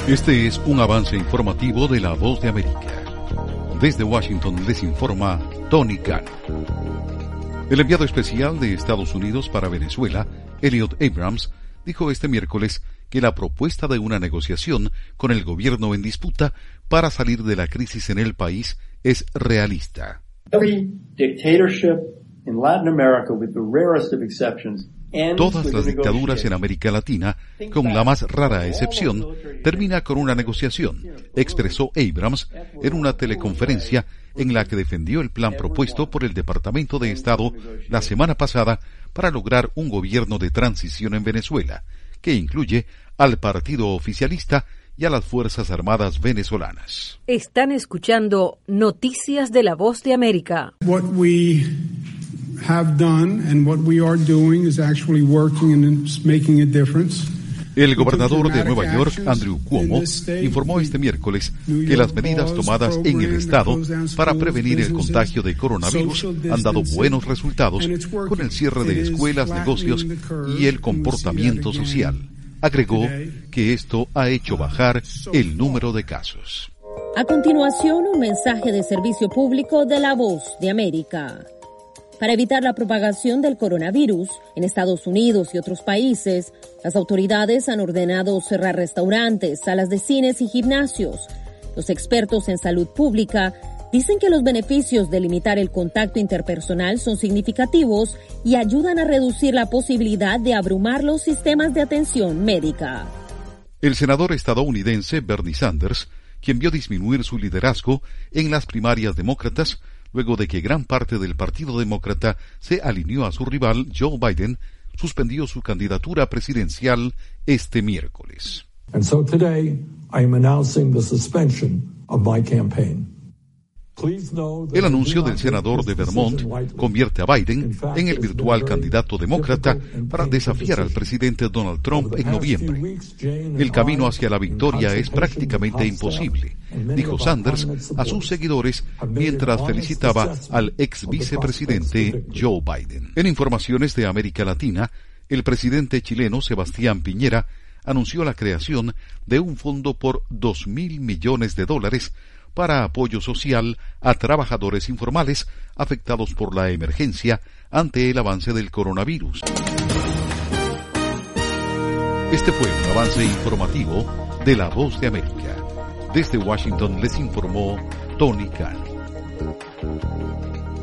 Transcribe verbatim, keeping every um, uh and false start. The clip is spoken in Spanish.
Este es un avance informativo de La Voz de América. Desde Washington les informa Tony Cano. El enviado especial de Estados Unidos para Venezuela, Elliot Abrams, dijo este miércoles que la propuesta de una negociación con el gobierno en disputa para salir de la crisis en el país es realista. Every dictatorship in Latin America, with the rarest of exceptions, Todas las dictaduras en América Latina, con la más rara excepción, termina con una negociación, expresó Abrams en una teleconferencia en la que defendió el plan propuesto por el Departamento de Estado la semana pasada para lograr un gobierno de transición en Venezuela, que incluye al partido oficialista y a las Fuerzas Armadas venezolanas. Están escuchando Noticias de La Voz de América. What we have done and what we are doing is actually working and it's making a difference. El gobernador de Nueva York, Andrew Cuomo, informó este miércoles que las medidas tomadas en el estado para prevenir el contagio de coronavirus han dado buenos resultados con el cierre de escuelas, negocios y el comportamiento social. Agregó que esto ha hecho bajar el número de casos. A continuación, un mensaje de servicio público de La Voz de América. Para evitar la propagación del coronavirus en Estados Unidos y otros países, las autoridades han ordenado cerrar restaurantes, salas de cines y gimnasios. Los expertos en salud pública dicen que los beneficios de limitar el contacto interpersonal son significativos y ayudan a reducir la posibilidad de abrumar los sistemas de atención médica. El senador estadounidense Bernie Sanders, quien vio disminuir su liderazgo en las primarias demócratas, luego de que gran parte del Partido Demócrata se alineó a su rival Joe Biden, suspendió su candidatura presidencial este miércoles. And so today I am announcing the suspension of my campaign. El anuncio del senador de Vermont convierte a Biden en el virtual candidato demócrata para desafiar al presidente Donald Trump en noviembre. El camino hacia la victoria es prácticamente imposible, dijo Sanders a sus seguidores mientras felicitaba al ex vicepresidente Joe Biden. En informaciones de América Latina, el presidente chileno Sebastián Piñera anunció la creación de un fondo por dos mil millones de dólares para apoyo social a trabajadores informales afectados por la emergencia ante el avance del coronavirus. Este fue un avance informativo de La Voz de América. Desde Washington les informó Tony Cano.